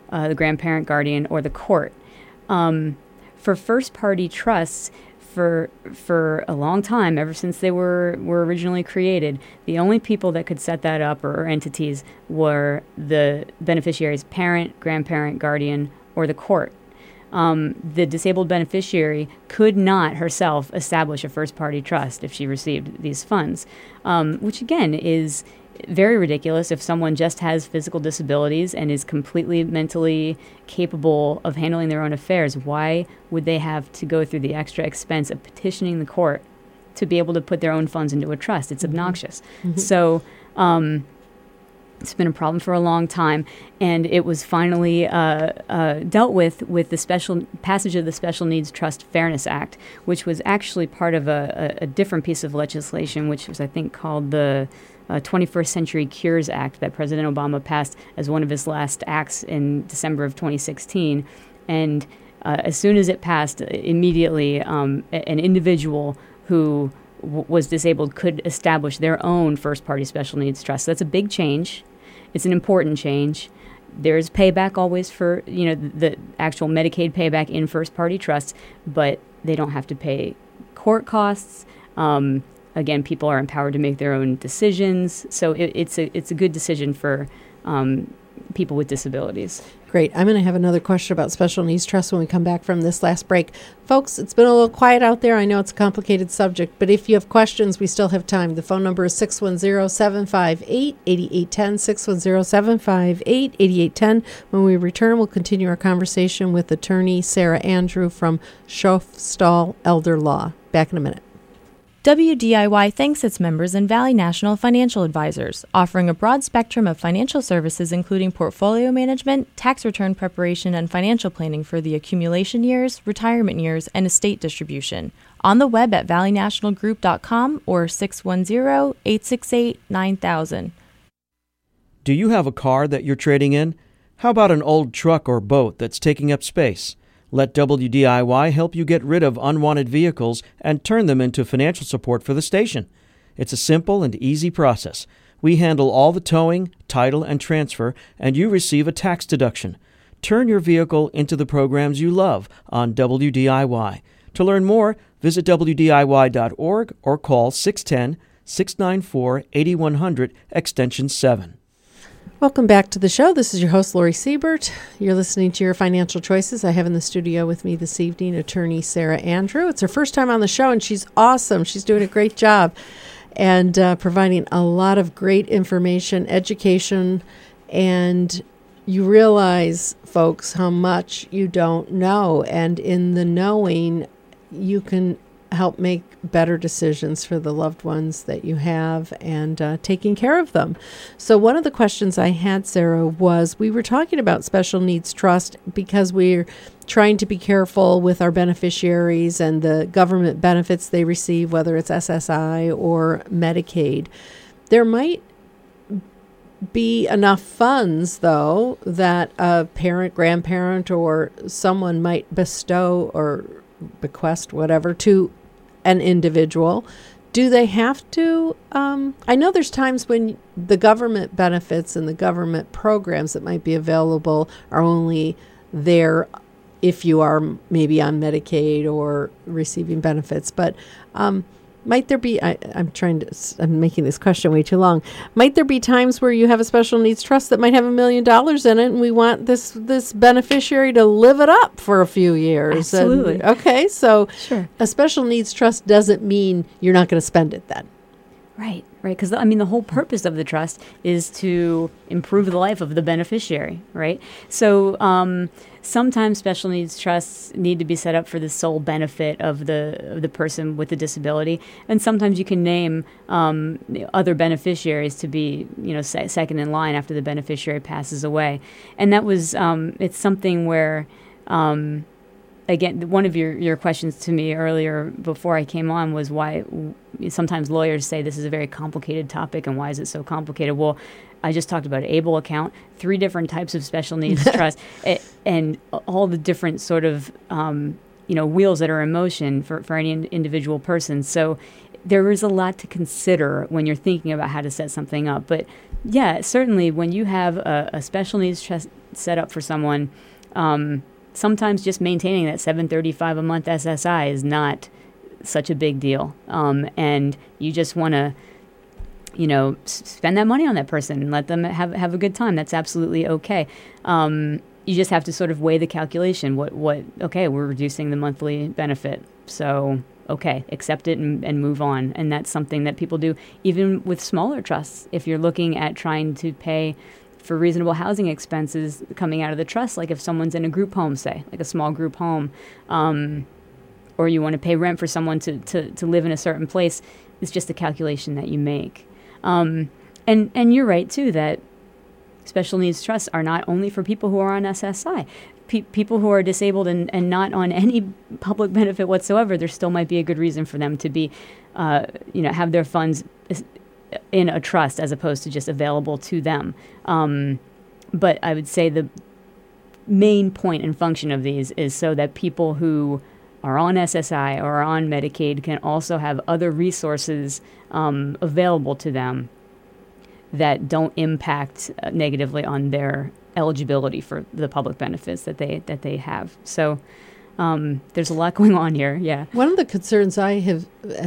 Speaker 3: the grandparent, guardian, or the court. For first-party trusts, for a long time, ever since they were originally created, the only people that could set that up or entities were the beneficiary's parent, grandparent, guardian, or the court. The disabled beneficiary could not herself establish a first-party trust if she received these funds, which again is very ridiculous. If someone just has physical disabilities and is completely mentally capable of handling their own affairs, why would they have to go through the extra expense of petitioning the court to be able to put their own funds into a trust? It's obnoxious. So it's been a problem for a long time, and it was finally dealt with the special passage of the Special Needs Trust Fairness Act, which was actually part of a different piece of legislation, which was, I think, called the 21st Century Cures Act that President Obama passed as one of his last acts in December of 2016. And as soon as it passed, immediately an individual who was disabled could establish their own first-party special needs trust. So that's a big change. It's an important change. There's payback always for the actual Medicaid payback in first-party trusts, but they don't have to pay court costs. Again, people are empowered to make their own decisions. So it's a good decision for people with disabilities.
Speaker 2: Great. I'm going to have another question about special needs trusts when we come back from this last break. Folks, it's been a little quiet out there. I know it's a complicated subject, but if you have questions, we still have time. The phone number is 610-758-8810, 610-758-8810. When we return, we'll continue our conversation with attorney Sarah Andrew from Schofstall Elder Law. Back in a minute.
Speaker 4: WDIY thanks its members and Valley National Financial Advisors, offering a broad spectrum of financial services including portfolio management, tax return preparation, and financial planning for the accumulation years, retirement years, and estate distribution. On the web at valleynationalgroup.com or 610-868-9000.
Speaker 1: Do you have a car that you're trading in? How about an old truck or boat that's taking up space? Let WDIY help you get rid of unwanted vehicles and turn them into financial support for the station. It's a simple and easy process. We handle all the towing, title, and transfer, and you receive a tax deduction. Turn your vehicle into the programs you love on WDIY. To learn more, visit WDIY.org or call 610-694-8100, extension 7.
Speaker 2: Welcome back to the show. This is your host, Lori Siebert. You're listening to Your Financial Choices. I have in the studio with me this evening attorney Sarah Andrew. It's her first time on the show, and she's awesome. She's doing a great job and providing a lot of great information, education, and you realize, folks, how much you don't know. And in the knowing, you can help make better decisions for the loved ones that you have and taking care of them. So one of the questions I had, Sarah, was we were talking about special needs trust because we're trying to be careful with our beneficiaries and the government benefits they receive, whether it's SSI or Medicaid. There might be enough funds, though, that a parent, grandparent, or someone might bestow or bequest, whatever, to an individual. Do they have to? I know there's times when the government benefits and the government programs that might be available are only there if you are maybe on Medicaid or receiving benefits. But might there be, I'm making this question way too long. Might there be times where you have a special needs trust that might have $1 million in it and we want this beneficiary to live it up for a few years?
Speaker 3: Absolutely.
Speaker 2: Okay, so
Speaker 3: Sure.
Speaker 2: A special needs trust doesn't mean you're not going to spend it then.
Speaker 3: Right. Because, the whole purpose of the trust is to improve the life of the beneficiary, right? So sometimes special needs trusts need to be set up for the sole benefit of the person with the disability. And sometimes you can name other beneficiaries to be, second in line after the beneficiary passes away. And that was, it's something where... Again, one of your questions to me earlier before I came on was why sometimes lawyers say this is a very complicated topic and why is it so complicated? Well, I just talked about ABLE account, 3 different types of special needs trust, and all the different sort of wheels that are in motion for any individual person. So there is a lot to consider when you're thinking about how to set something up. But yeah, certainly when you have a special needs trust set up for someone, sometimes just maintaining that $735 a month SSI is not such a big deal. And you just want to, spend that money on that person and let them have a good time. That's absolutely okay. You just have to sort of weigh the calculation. Okay, we're reducing the monthly benefit. So, okay, accept it and move on. And that's something that people do even with smaller trusts. If you're looking at trying to pay for reasonable housing expenses coming out of the trust, like if someone's in a group home, say, like a small group home, or you want to pay rent for someone to live in a certain place, it's just a calculation that you make. And you're right, too, that special needs trusts are not only for people who are on SSI. People who are disabled and not on any public benefit whatsoever, there still might be a good reason for them to be, have their funds in a trust as opposed to just available to them. But I would say the main point and function of these is so that people who are on SSI or are on Medicaid can also have other resources available to them that don't impact negatively on their eligibility for the public benefits that they have. So there's a lot going on here. Yeah.
Speaker 2: One of the concerns I have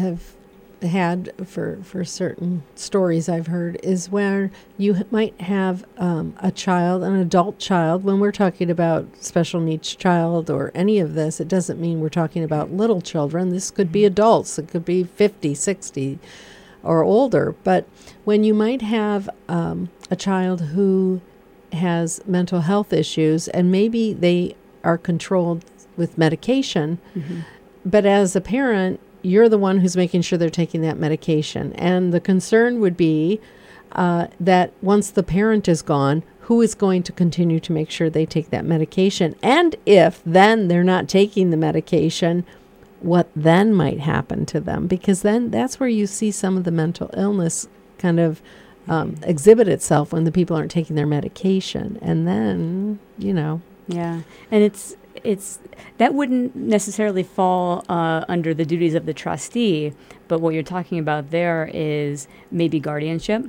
Speaker 2: had for certain stories I've heard is where you might have a child, an adult child. When we're talking about special needs child or any of this, it doesn't mean we're talking about little children. This could be adults. It could be 50, 60 or older. But when you might have a child who has mental health issues and maybe they are controlled with medication, but as a parent, you're the one who's making sure they're taking that medication. And the concern would be that once the parent is gone, who is going to continue to make sure they take that medication? And if then they're not taking the medication, what then might happen to them? Because then that's where you see some of the mental illness kind of exhibit itself when the people aren't taking their medication. And then,
Speaker 3: Yeah. And it's that wouldn't necessarily fall under the duties of the trustee, but what you're talking about there is maybe guardianship,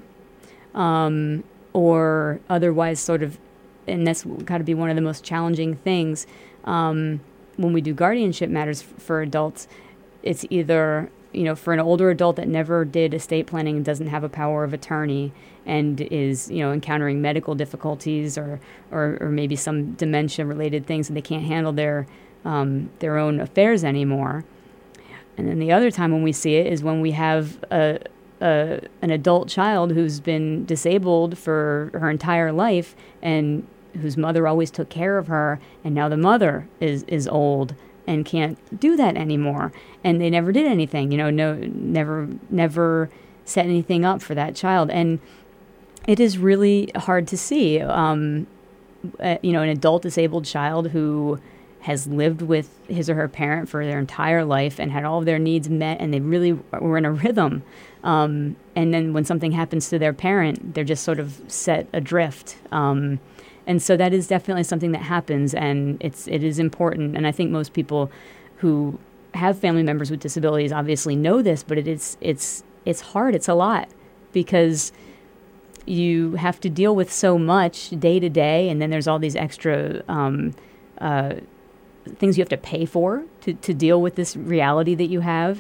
Speaker 3: or otherwise sort of, and that's got to be one of the most challenging things when we do guardianship matters for adults. It's either, for an older adult that never did estate planning and doesn't have a power of attorney and is, encountering medical difficulties or maybe some dementia-related things and they can't handle their own affairs anymore. And then the other time when we see it is when we have an adult child who's been disabled for her entire life and whose mother always took care of her, and now the mother is old and can't do that anymore, and they never did anything, never set anything up for that child. And it is really hard to see, an adult disabled child who has lived with his or her parent for their entire life and had all of their needs met, and they really were in a rhythm. And then when something happens to their parent, they're just sort of set adrift. And so that is definitely something that happens, and it is important. And I think most people who have family members with disabilities obviously know this, but it's hard. It's a lot because you have to deal with so much day to day, and then there's all these extra things you have to pay for to deal with this reality that you have.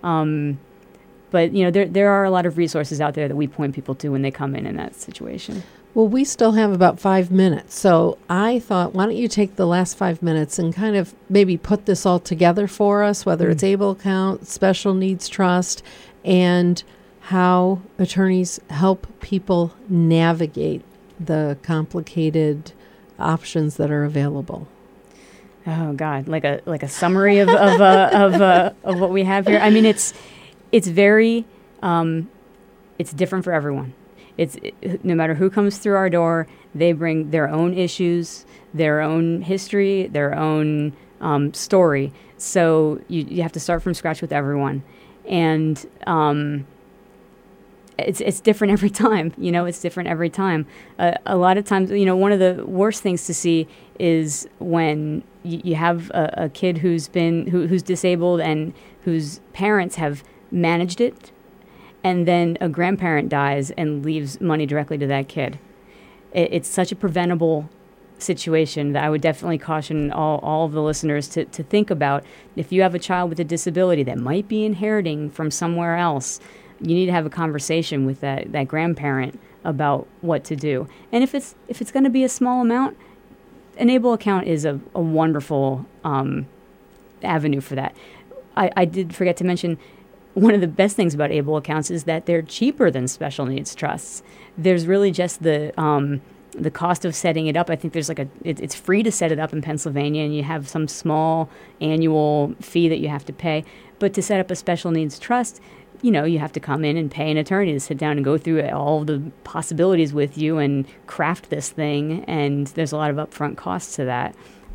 Speaker 3: But there are a lot of resources out there that we point people to when they come in that situation.
Speaker 2: Well, we still have about 5 minutes, so I thought, why don't you take the last 5 minutes and kind of maybe put this all together for us, whether it's Able Account, Special Needs Trust, and how attorneys help people navigate the complicated options that are available.
Speaker 3: Oh God, like a summary of what we have here. I mean, it's very it's different for everyone. No matter who comes through our door, they bring their own issues, their own history, their own story. So you have to start from scratch with everyone, and it's different every time. It's different every time. A lot of times, one of the worst things to see is when you have a kid who's disabled and whose parents have managed it, and then a grandparent dies and leaves money directly to that kid. It's such a preventable situation that I would definitely caution all of the listeners to think about. If you have a child with a disability that might be inheriting from somewhere else, you need to have a conversation with that grandparent about what to do. And if it's going to be a small amount, an ABLE account is a wonderful avenue for that. I did forget to mention, one of the best things about ABLE accounts is that they're cheaper than special needs trusts. There's really just the cost of setting it up. I think there's it's free to set it up in Pennsylvania, and you have some small annual fee that you have to pay. But to set up a special needs trust, you have to come in and pay an attorney to sit down and go through all the possibilities with you and craft this thing. And there's a lot of upfront costs to that.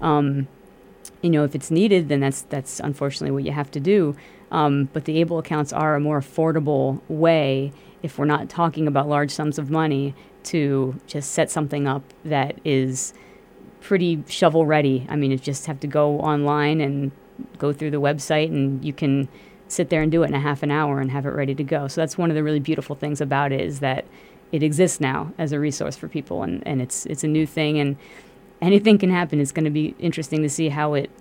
Speaker 3: If it's needed, then that's unfortunately what you have to do. But the ABLE accounts are a more affordable way, if we're not talking about large sums of money, to just set something up that is pretty shovel ready. I mean, you just have to go online and go through the website, and you can sit there and do it in a half an hour and have it ready to go. So that's one of the really beautiful things about it, is that it exists now as a resource for people, and it's a new thing, and anything can happen. It's going to be interesting to see how it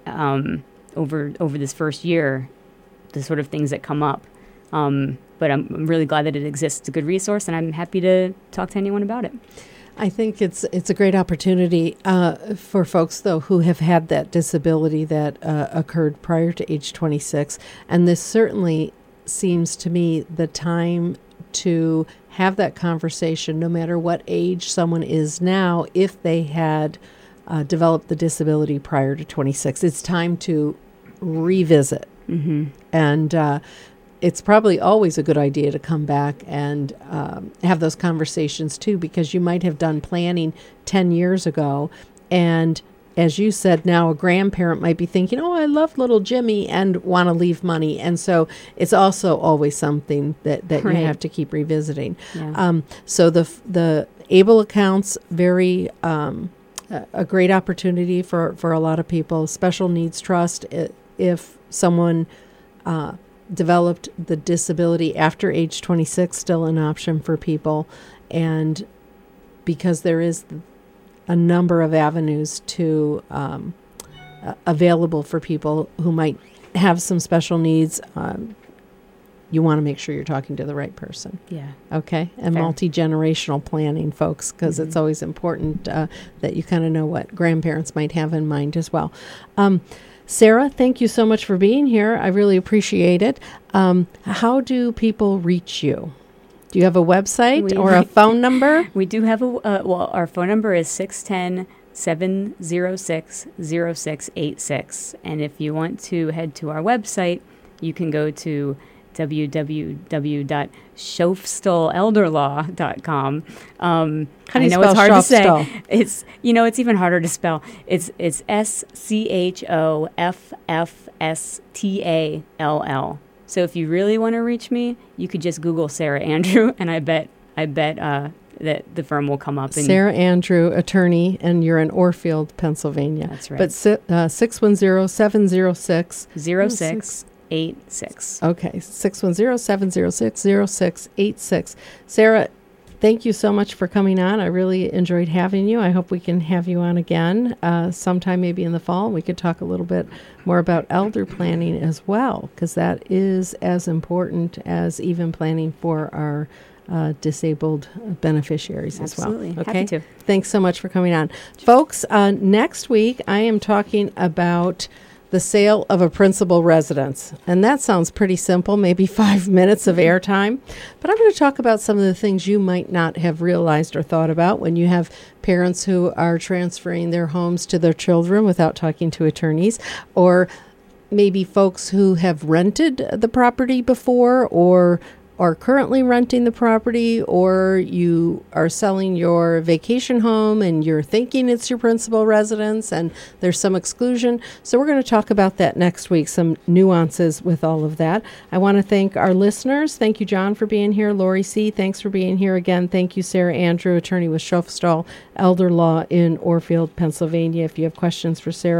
Speaker 3: over this first year, the sort of things that come up. But I'm really glad that it exists. It's a good resource, and I'm happy to talk to anyone about it.
Speaker 2: I think it's a great opportunity for folks, though, who have had that disability that occurred prior to age 26. And this certainly seems to me the time to have that conversation, no matter what age someone is now, if they had developed the disability prior to 26. It's time to revisit. Mm-hmm. And it's probably always a good idea to come back and have those conversations too, because you might have done planning 10 years ago, and as you said, now a grandparent might be thinking, oh, I love little Jimmy, and want to leave money. And so it's also always something that right. You have to keep revisiting. Yeah. So the ABLE accounts, very a great opportunity for a lot of people. Special Needs Trust, if someone developed the disability after age 26, still an option for people. And because there is a number of avenues to available for people who might have some special needs, you want to make sure you're talking to the right person.
Speaker 3: Yeah.
Speaker 2: Okay? And fair. Multi-generational planning, folks, because it's always important that you kind of know what grandparents might have in mind as well. Sarah, thank you so much for being here. I really appreciate it. How do people reach you? Do you have a website or a phone number?
Speaker 3: We do have our phone number is 610-706-0686. And if you want to head to our website, you can go to www.schofstalelderlaw.com.
Speaker 2: How do you spell it's hard Schofstal?
Speaker 3: To say. It's even harder to spell. It's SCHOFFSTALL. So if you really want to reach me, you could just Google Sarah Andrew, and I bet that the firm will come up.
Speaker 2: Sarah Andrew, attorney, and you're in Orfield, Pennsylvania.
Speaker 3: That's right.
Speaker 2: But 610-706-0686. Okay, 610-706-0686. Sarah, thank you so much for coming on. I really enjoyed having you. I hope we can have you on again sometime, maybe in the fall. We could talk a little bit more about elder planning as well, because that is as important as even planning for our disabled beneficiaries.
Speaker 3: Absolutely.
Speaker 2: As well. Okay.
Speaker 3: Happy to.
Speaker 2: Thanks so much for coming on. Folks, next week I am talking about the sale of a principal residence. And that sounds pretty simple, maybe 5 minutes of airtime. But I'm going to talk about some of the things you might not have realized or thought about when you have parents who are transferring their homes to their children without talking to attorneys, or maybe folks who have rented the property before or are currently renting the property, or you are selling your vacation home and you're thinking it's your principal residence and there's some exclusion. So we're going to talk about that next week, some nuances with all of that. I want to thank our listeners. Thank you, John, for being here. Lori C., thanks for being here again. Thank you, Sarah Andrew, attorney with Schofstall Elder Law in Orfield, Pennsylvania. If you have questions for Sarah,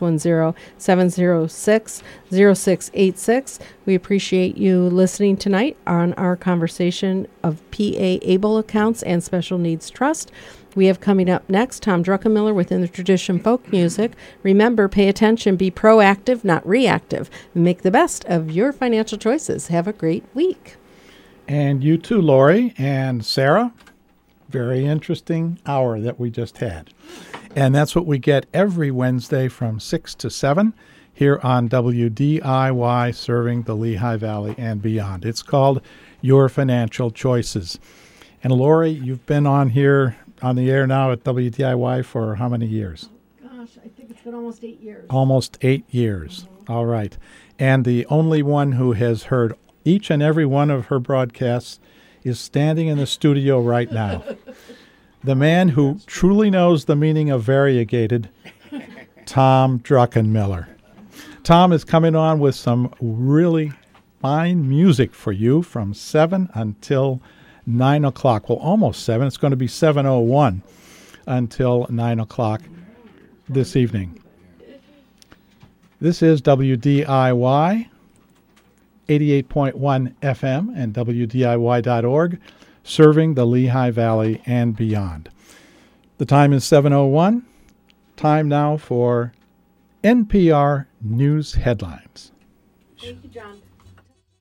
Speaker 2: 610-706-0686. We appreciate you listening tonight on our conversation of PA Able Accounts and Special Needs Trust. We have coming up next Tom Druckenmiller with In the Tradition Folk Music. Remember, pay attention, be proactive, not reactive. Make the best of your financial choices. Have a great week.
Speaker 7: And you too, Lori and Sarah. Very interesting hour that we just had. And that's what we get every Wednesday from 6 to 7 here on WDIY, serving the Lehigh Valley and beyond. It's called Your Financial Choices. And Lori, you've been on here on the air now at WDIY for how many years?
Speaker 2: Gosh, I think it's been almost 8 years.
Speaker 7: Almost 8 years. Mm-hmm. All right. And the only one who has heard each and every one of her broadcasts is standing in the studio right now. The man who truly knows the meaning of variegated, Tom Druckenmiller. Tom is coming on with some really fine music for you from 7 until 9 o'clock. Well, almost 7. It's going to be 7:01 until 9 o'clock this evening. This is WDIY, 88.1 FM and WDIY.org, serving the Lehigh Valley and beyond. The time is 7:01. Time now for NPR News Headlines.
Speaker 2: Thank you, John.